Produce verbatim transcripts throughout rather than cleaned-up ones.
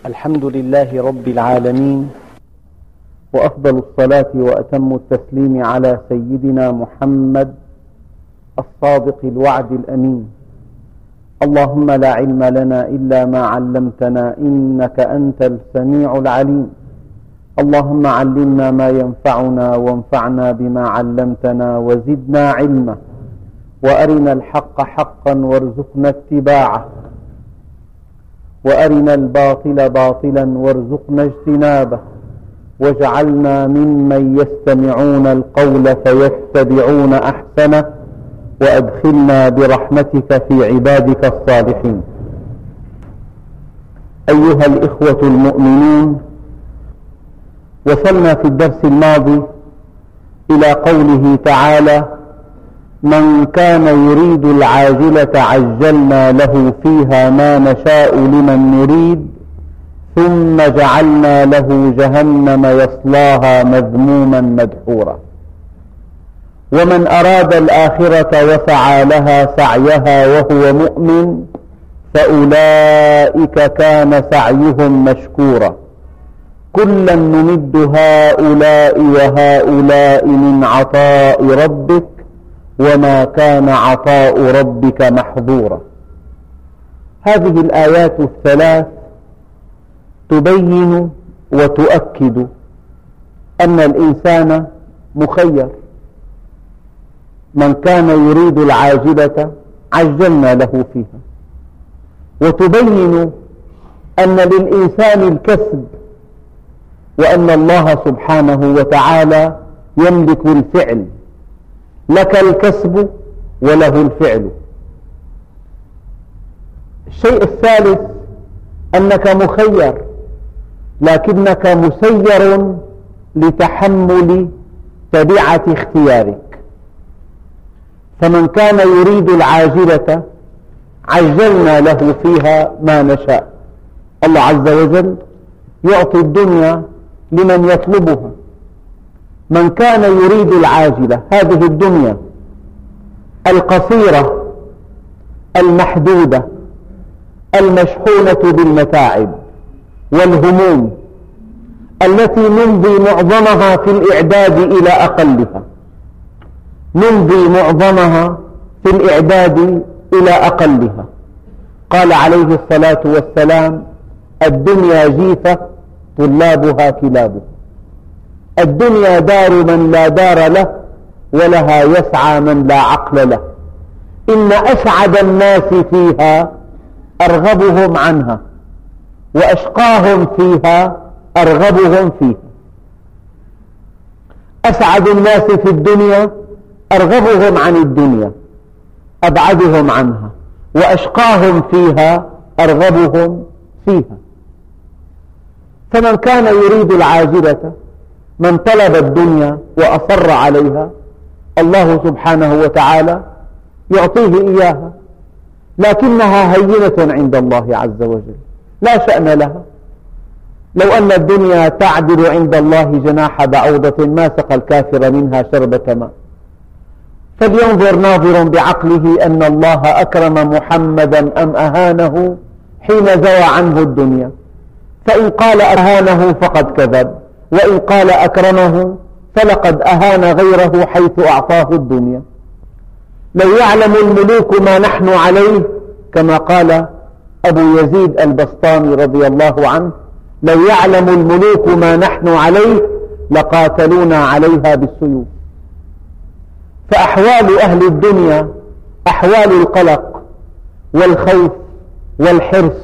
الحمد لله رب العالمين، وأفضل الصلاة وأتم التسليم على سيدنا محمد الصادق الوعد الأمين. اللهم لا علم لنا إلا ما علمتنا إنك أنت السميع العليم. اللهم علمنا ما ينفعنا وانفعنا بما علمتنا وزدنا علما، وأرنا الحق حقا وارزقنا اتباعه، وأرنا الباطل باطلا وارزقنا اجتنابه، واجعلنا ممن يستمعون القول فيتبعون أحسنه، وأدخلنا برحمتك في عبادك الصالحين. أيها الإخوة المؤمنون، وصلنا في الدرس الماضي إلى قوله تعالى: من كان يريد العاجلة عجلنا له فيها ما نشاء لمن نريد ثم جعلنا له جهنم يصلاها مذموما مدحورا. ومن أراد الآخرة وسعى لها سعيها وهو مؤمن فأولئك كان سعيهم مشكورا. كلا نمد هؤلاء وهؤلاء من عطاء ربك وما كان عطاء ربك محظورا. هذه الآيات الثلاث تبين وتؤكد أن الإنسان مخير. من كان يريد العاجلة عجلنا له فيها، وتبين أن للإنسان الكسب، وأن الله سبحانه وتعالى يملك الفعل. لك الكسب وله الفعل. الشيء الثالث أنك مخير، لكنك مسير لتحمل تبعة اختيارك. فمن كان يريد العاجلة عجلنا له فيها ما نشاء. الله عز وجل يعطي الدنيا لمن يطلبها. من كان يريد العاجلة، هذه الدنيا القصيرة المحدودة المشحونة بالمتاعب والهموم التي نمضي معظمها في الإعداد إلى أقلها نمضي معظمها في الإعداد إلى أقلها. قال عليه الصلاة والسلام: الدنيا جيفة طلابها كلابها. الدنيا دار من لا دار له، ولها يسعى من لا عقل له. إن أسعد الناس فيها أرغبهم عنها، وأشقاهم فيها أرغبهم فيها. أسعد الناس في الدنيا أرغبهم عن الدنيا أبعدهم عنها، وأشقاهم فيها أرغبهم فيها. فمن كان يريد العاجلة، من طلب الدنيا وأصر عليها، الله سبحانه وتعالى يعطيه إياها، لكنها هينة عند الله عز وجل، لا شأن لها. لو أن الدنيا تعدل عند الله جناح بعوضة ما سقى الكافر منها شربة ماء. فلينظر ناظر بعقله أن الله أكرم محمدا أم أهانه حين زوى عنه الدنيا. فإن قال أهانه فقد كذب، وإن قال أكرمه فلقد أهان غيره حيث أعطاه الدنيا. لو يعلم الملوك ما نحن عليه، كما قال أبو يزيد البسطامي رضي الله عنه: لو يعلم الملوك ما نحن عليه لقاتلونا عليها بالسيوف. فأحوال أهل الدنيا أحوال القلق والخوف والحرص،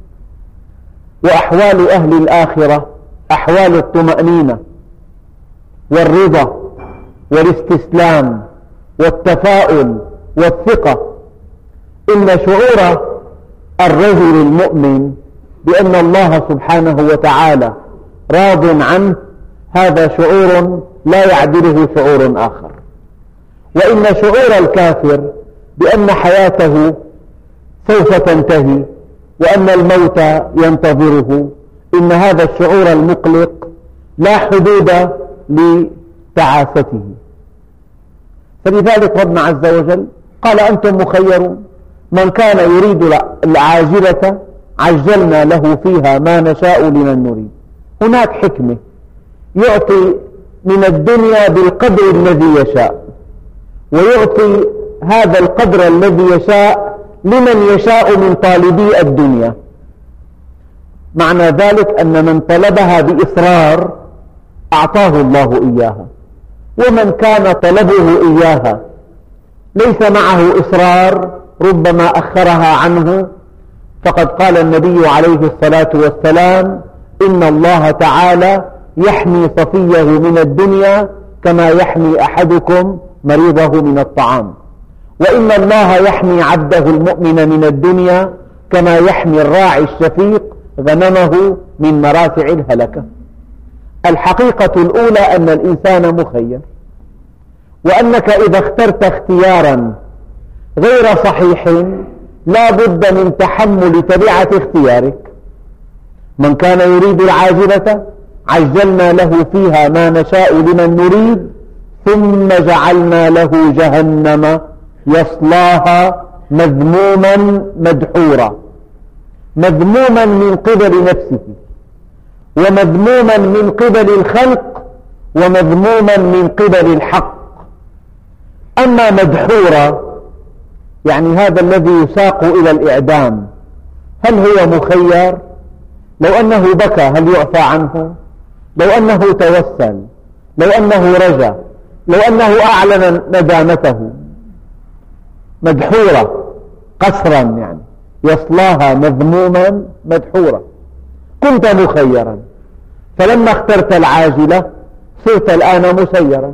وأحوال أهل الآخرة أحوال الطمأنينة والرضا والاستسلام والتفاؤل والثقة. إن شعور الرجل المؤمن بأن الله سبحانه وتعالى راض عنه، هذا شعور لا يعدله شعور آخر. وإن شعور الكافر بأن حياته سوف تنتهي وأن الموت ينتظره، إن هذا الشعور المقلق لا حدود لتعاسته. فلذلك ربنا عز وجل قال: أنتم مخيرون. من كان يريد العاجلة عجلنا له فيها ما نشاء لمن نريد. هناك حكمة، يعطي من الدنيا بالقدر الذي يشاء، ويعطي هذا القدر الذي يشاء لمن يشاء من طالبي الدنيا. معنى ذلك أن من طلبها بإصرار أعطاه الله إياها، ومن كان طلبه إياها ليس معه إصرار ربما أخرها عنه. فقد قال النبي عليه الصلاة والسلام: إن الله تعالى يحمي صفيه من الدنيا كما يحمي أحدكم مريضه من الطعام، وإن الله يحمي عبده المؤمن من الدنيا كما يحمي الراعي الشفيق غنمه من مراتع الهلكة. الحقيقة الأولى أن الإنسان مخير، وأنك إذا اخترت اختيارا غير صحيح لا بد من تحمل تبعة اختيارك. من كان يريد العاجلة عجلنا له فيها ما نشاء لمن نريد ثم جعلنا له جهنم يصلاها مذموما مدحورا. مذموما من قبل نفسه، ومذموما من قبل الخلق، ومذموما من قبل الحق. أما مدحورا يعني هذا الذي يساق إلى الإعدام، هل هو مخير؟ لو أنه بكى هل يعفى عنه؟ لو أنه توسل، لو أنه رجا، لو أنه أعلن ندامته. مدحورة قسرا يعني يصلاها مذموما مدحورا. كنت مخيرا، فلما اخترت العاجلة صرت الآن مسيرا.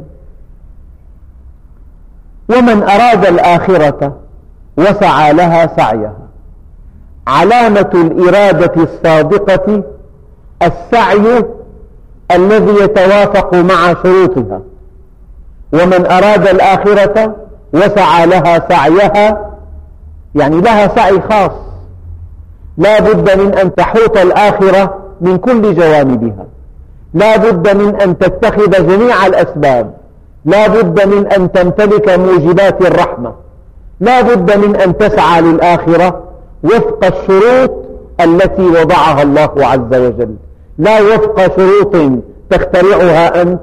ومن أراد الآخرة وسعى لها سعيها. علامة الإرادة الصادقة السعي الذي يتوافق مع شروطها. ومن أراد الآخرة وسعى لها سعيها يعني لها سعي خاص، لا بد من أن تحوط الآخرة من كل جوانبها، لا بد من أن تتخذ جميع الأسباب، لا بد من أن تمتلك موجبات الرحمة، لا بد من أن تسعى للآخرة وفق الشروط التي وضعها الله عز وجل، لا وفق شروط تخترعها أنت.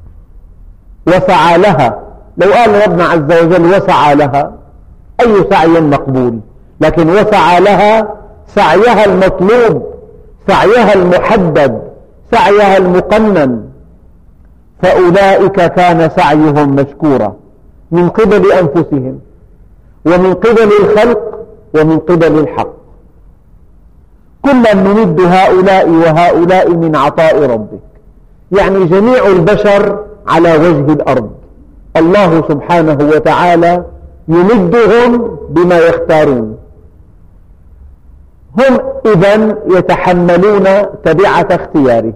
وسعى لها، لو قال ربنا عز وجل وسعى لها أي سعي مقبول، لكن وسعى لها سعيها المطلوب، سعيها المحدد، سعيها المقنن. فأولئك كان سعيهم مشكورا من قبل أنفسهم ومن قبل الخلق ومن قبل الحق. كلا نمد هؤلاء وهؤلاء من عطاء ربك، يعني جميع البشر على وجه الأرض الله سبحانه وتعالى يمدهم بما يختارون. هم إذن يتحملون تبعة اختيارهم،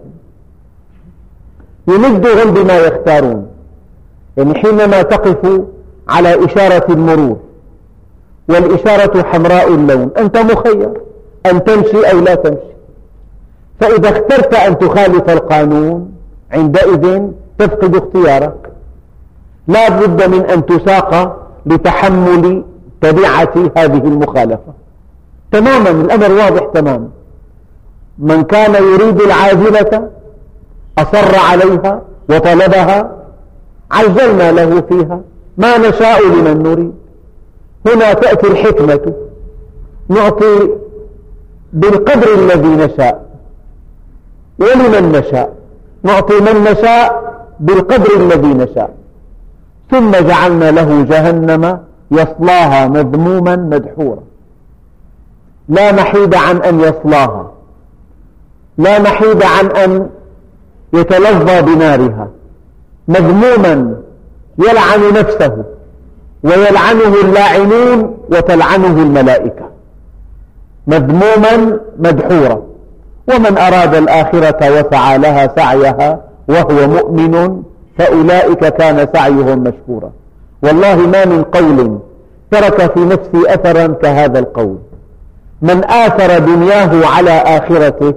يمدهم بما يختارون. يعني حينما تقف على إشارة المرور والإشارة حمراء اللون أنت مخير أن تمشي أو لا تمشي، فإذا اخترت أن تخالف القانون عندئذ تفقد اختيارك، لا بد من أن تساق لتحمل تبعة هذه المخالفة. تماما الأمر واضح تماما. من كان يريد العاجلة أصر عليها وطلبها عجلنا له فيها ما نشاء لمن نريد. هنا تأتي الحكمة، نعطي بالقدر الذي نشاء ولمن نشاء، نعطي من نشاء بالقدر الذي نشاء. ثم جعلنا له جهنم يصلاها مذموما مدحورا. لا محيد عن أن يصلاها، لا محيد عن أن يتلظى بنارها. مذموما يلعن نفسه ويلعنه اللاعنون وتلعنه الملائكة. مذموما مدحورا. ومن أراد الآخرة وسعى لها سعيها وهو مؤمن فأولئك كان سعيهم مشكورا. والله ما من قول ترك في نفسي أثرا كهذا القول. من آثر دنياه على آخرته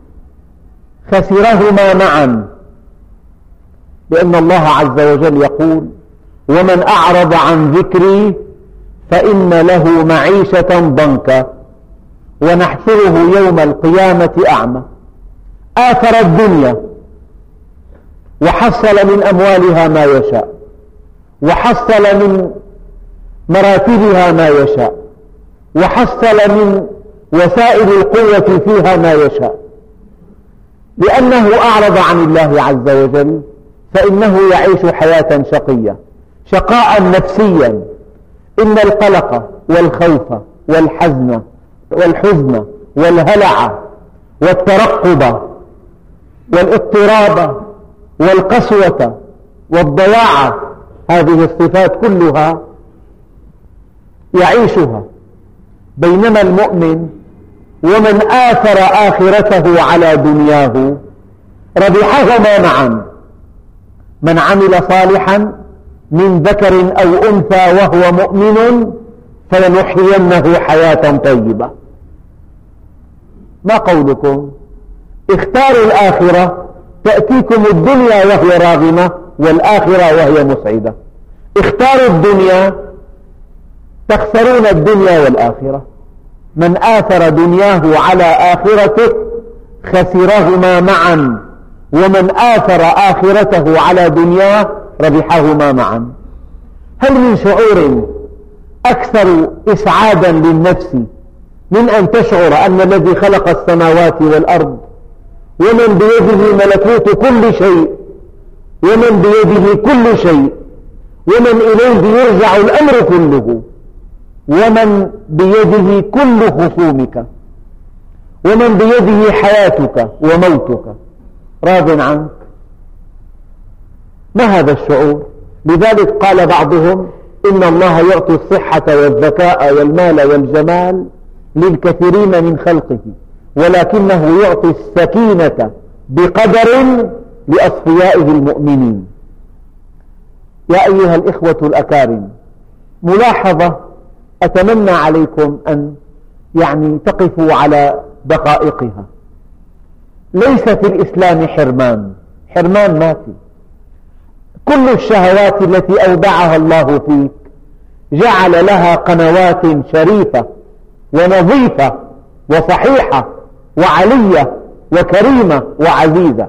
خسرهما معا، لأن الله عز وجل يقول ومن أعرض عن ذكري فإن له معيشة ضنكا ونحشره يوم القيامة أعمى. آثر الدنيا وحصل من أموالها ما يشاء، وحصل من مراتبها ما يشاء، وحصل من وسائل القوة فيها ما يشاء، لأنه أعرض عن الله عز وجل فإنه يعيش حياة شقية، شقاء نفسيا. إن القلق والخوف والحزن والحزن والهلع والترقب والاضطراب والقسوة والضياع، هذه الصفات كلها يعيشها. بينما المؤمن ومن آثر آخرته على دنياه ربحهما معا. من عمل صالحا من ذكر أو أنثى وهو مؤمن فلنحيينه حياة طيبة. ما قولكم؟ اختاروا الآخرة، تأتيكم الدنيا وهي راغمة والآخرة وهي مسعدة. اختاروا الدنيا، تخسرون الدنيا والآخرة. من آثر دنياه على آخرته خسرهما معا، ومن آثر آخرته على دنياه ربحهما معا. هل من شعور أكثر إسعادا للنفس من أن تشعر أن الذي خلق السماوات والأرض ومن بيده ملكوت كل شيء ومن بيده كل شيء ومن إليه يرجع الأمر كله ومن بيده كل خصومك ومن بيده حياتك وموتك راض عنك؟ ما هذا الشعور؟ لذلك قال بعضهم إن الله يعطي الصحة والذكاء والمال والجمال للكثيرين من خلقه، ولكنه يعطي السكينة بقدر لأصفيائه المؤمنين. يا أيها الإخوة الأكارم، ملاحظة أتمنى عليكم أن يعني تقفوا على دقائقها. ليس في الإسلام حرمان، حرمان ما في. كل الشهوات التي أودعها الله فيك جعل لها قنوات شريفة ونظيفة وصحيحة وعلية وكريمة وعزيزة.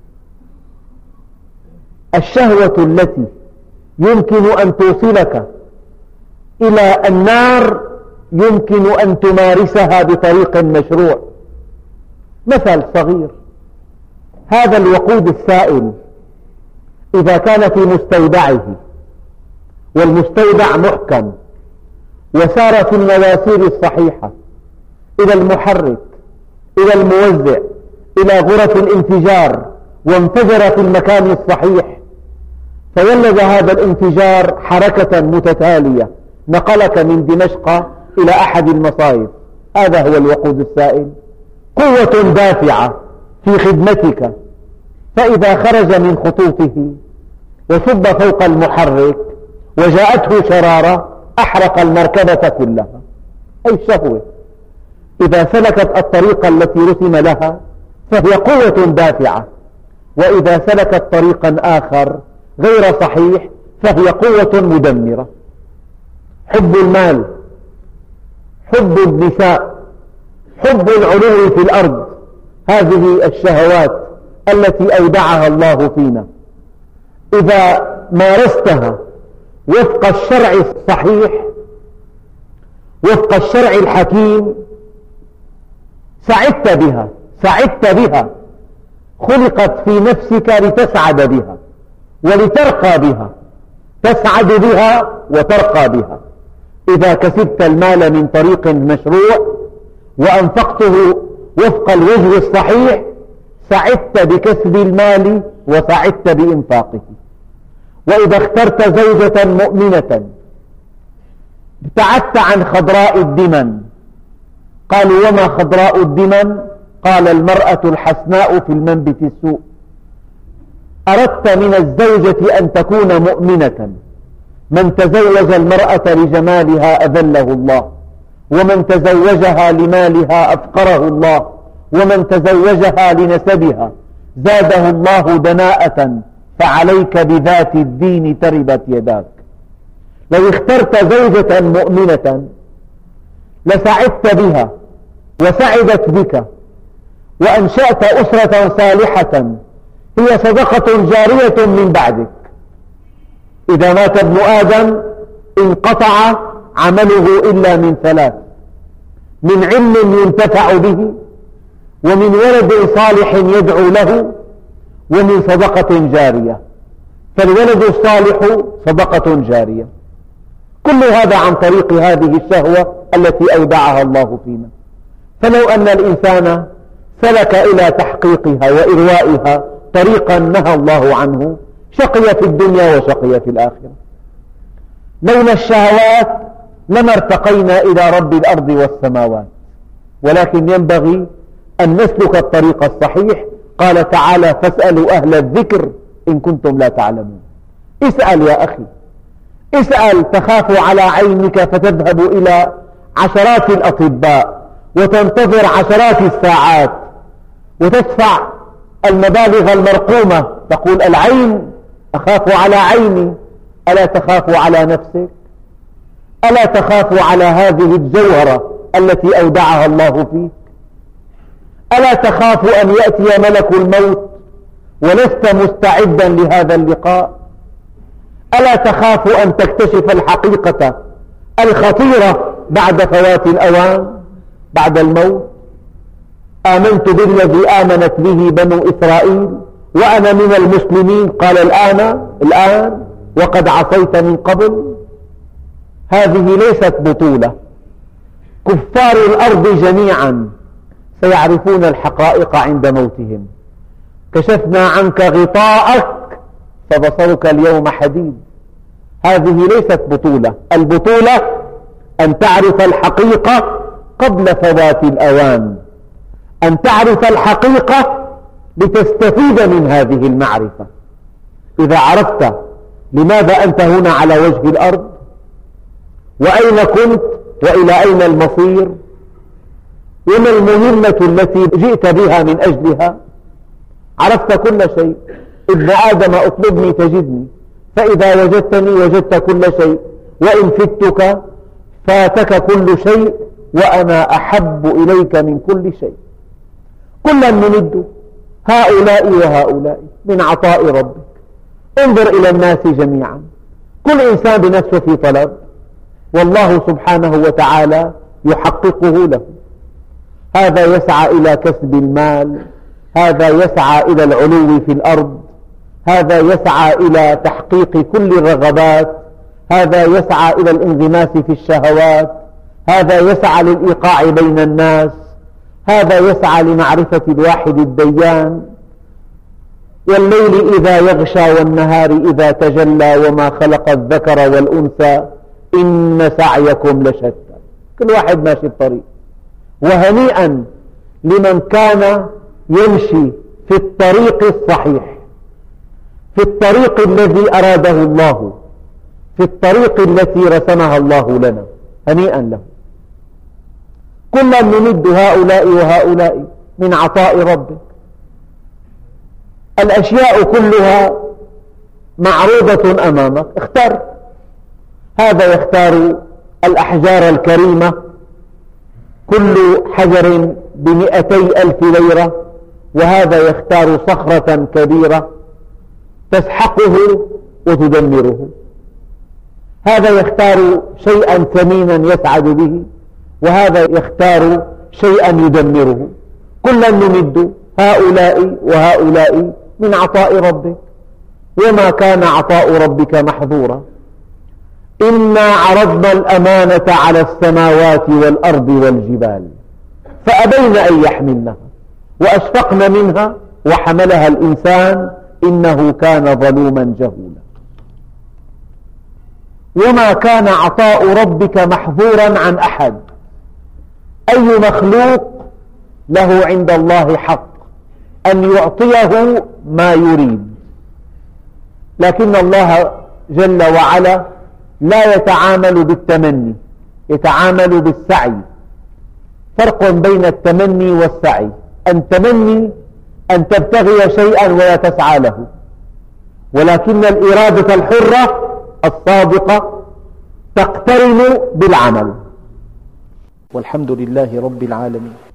الشهوة التي يمكن أن توصلك إلى النار يمكن أن تمارسها بطريق مشروع. مثل صغير: هذا الوقود السائل إذا كان في مستودعه والمستودع محكم وسار في المواسير الصحيحة إلى المحرك إلى الموزع إلى غرف الانفجار وانفجر في المكان الصحيح، فولد هذا الانفجار حركة متتالية نقلك من دمشق إلى أحد المصايف، هذا هو الوقود السائل. قوة دافعة في خدمتك، فإذا خرج من خطوطه وصب فوق المحرك وجاءته شرارة أحرق المركبة كلها. أي الشهوة إذا سلكت الطريق التي رسم لها فهي قوة دافعة، وإذا سلكت طريقا آخر غير صحيح فهي قوة مدمرة. حب المال، حب النساء، حب العلو في الأرض، هذه الشهوات التي أودعها الله فينا إذا مارستها وفق الشرع الصحيح وفق الشرع الحكيم سعدت بها، سعدت بها، خلقت في نفسك لتسعد بها ولترقى بها، تسعد بها وترقى بها. إذا كسبت المال من طريق مشروع وأنفقته وفق الوجه الصحيح سعدت بكسب المال وسعدت بإنفاقه. وإذا اخترت زوجة مؤمنة ابتعدت عن خضراء الدمن. قالوا: وما خضراء الدمن؟ قال: المرأة الحسناء في المنبت السوء. أردت من الزوجة أن تكون مؤمنة. من تزوج المرأة لجمالها أذله الله، ومن تزوجها لمالها أفقره الله، ومن تزوجها لنسبها زاده الله دناءة، فعليك بذات الدين تربت يداك. لو اخترت زوجة مؤمنة لسعدت بها وسعدت بك وأنشأت أسرة صالحة هي صدقة جارية من بعدك. إذا مات ابن آدم انقطع عمله إلا من ثلاث: من علم ينتفع به، ومن ولد صالح يدعو له، ومن صدقة جارية. فالولد الصالح صدقة جارية. كل هذا عن طريق هذه الشهوة التي أودعها الله فينا. فلو أن الإنسان سلك إلى تحقيقها وإروائها طريقا نهى الله عنه شقي في الدنيا وشقي في الآخرة. لولا الشهوات لما ارتقينا إلى رب الأرض والسماوات، ولكن ينبغي أن نسلك الطريق الصحيح. قال تعالى: فاسألوا أهل الذكر إن كنتم لا تعلمون. اسأل يا أخي، اسأل. تخاف على عينك فتذهب إلى عشرات الأطباء وتنتظر عشرات الساعات وتدفع المبالغ المرقومة، تقول: العين، أخاف على عيني. ألا تخاف على نفسك؟ ألا تخاف على هذه الجوهرة التي أودعها الله فيك؟ ألا تخاف أن يأتي ملك الموت ولست مستعدا لهذا اللقاء؟ ألا تخاف أن تكتشف الحقيقة الخطيرة بعد فوات الأوان، بعد الموت؟ آمنت بالذي آمنت به بنو إسرائيل وأنا من المسلمين. قال: الآن الآن وقد عصيت من قبل. هذه ليست بطولة. كفار الأرض جميعا سيعرفون الحقائق عند موتهم. كشفنا عنك غطاءك فبصرك اليوم حديد. هذه ليست بطولة. البطولة أن تعرف الحقيقة قبل فوات الأوان، أن تعرف الحقيقة لتستفيد من هذه المعرفة. إذا عرفت لماذا أنت هنا على وجه الأرض، وأين كنت، وإلى أين المصير، وما المهمة التي جئت بها من أجلها، عرفت كل شيء. ابن آدم اطلبني تجدني، فإذا وجدتني وجدت كل شيء، وإن فتك فاتك كل شيء، وأنا أحب إليك من كل شيء. كلا نمد هؤلاء وهؤلاء من عطاء ربك. انظر إلى الناس جميعا، كل إنسان بنفسه في طلب، والله سبحانه وتعالى يحققه له. هذا يسعى إلى كسب المال، هذا يسعى إلى العلو في الأرض، هذا يسعى إلى تحقيق كل الرغبات، هذا يسعى إلى الانغماس في الشهوات، هذا يسعى للإيقاع بين الناس، هذا يسعى لمعرفة الواحد الديان. والليل إذا يغشى والنهار إذا تجلى وما خلق الذكر والأنثى إن سعيكم لشتى. كل واحد ماشي الطريق. وهنيئا لمن كان يمشي في الطريق الصحيح، في الطريق الذي أراده الله، في الطريق التي رسمها الله لنا. هنيئا له. كلا نمد هؤلاء وهؤلاء من عطاء ربك. الأشياء كلها معروضة أمامك، اختر. هذا يختار الأحجار الكريمة، كل حجر بمئتي ألف ليرة، وهذا يختار صخرة كبيرة تسحقه وتدمره. هذا يختار شيئا ثمينا يسعد به، وهذا يختار شيئا يدمره. كلا نمد هؤلاء وهؤلاء من عطاء ربك، وما كان عطاء ربك محظورا. إنا عرضنا الأمانة على السماوات والأرض والجبال فأبين أن يحملنها وأشفقن منها وحملها الإنسان إنه كان ظلوما جهولا. وما كان عطاء ربك محظورا عن أحد. أي مخلوق له عند الله حق أن يعطيه ما يريد، لكن الله جل وعلا لا يتعامل بالتمني، يتعامل بالسعي. فرق بين التمني والسعي. أن تمني أن تبتغي شيئا ولا تسعى له، ولكن الإرادة الحرة الصادقة تقترن بالعمل. والحمد لله رب العالمين.